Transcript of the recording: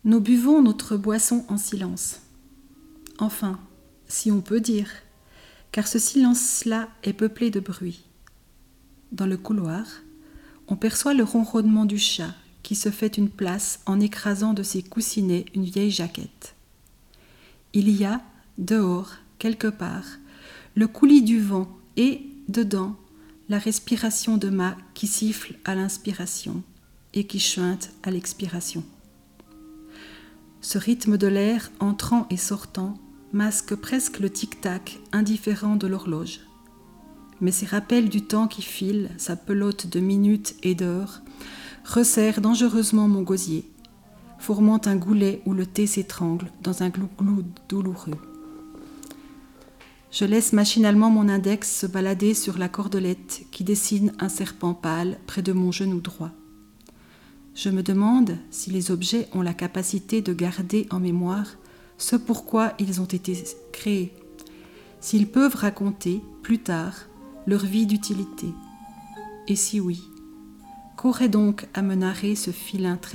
Nous buvons notre boisson en silence. Enfin, si on peut dire, car ce silence-là est peuplé de bruit. Dans le couloir, on perçoit le ronronnement du chat qui se fait une place en écrasant de ses coussinets une vieille jaquette. Il y a, dehors, quelque part, le coulis du vent et, dedans, la respiration de mât qui siffle à l'inspiration et qui chuinte à l'expiration. Ce rythme de l'air entrant et sortant masque presque le tic-tac indifférent de l'horloge. Mais ces rappels du temps qui file, sa pelote de minutes et d'heures, resserrent dangereusement mon gosier, formant un goulet où le thé s'étrangle dans un glou-glou douloureux. Je laisse machinalement mon index se balader sur la cordelette qui dessine un serpent pâle près de mon genou droit. Je me demande si les objets ont la capacité de garder en mémoire ce pourquoi ils ont été créés, s'ils peuvent raconter, plus tard, leur vie d'utilité. Et si oui, qu'aurait donc à me narrer ce filin tressé ?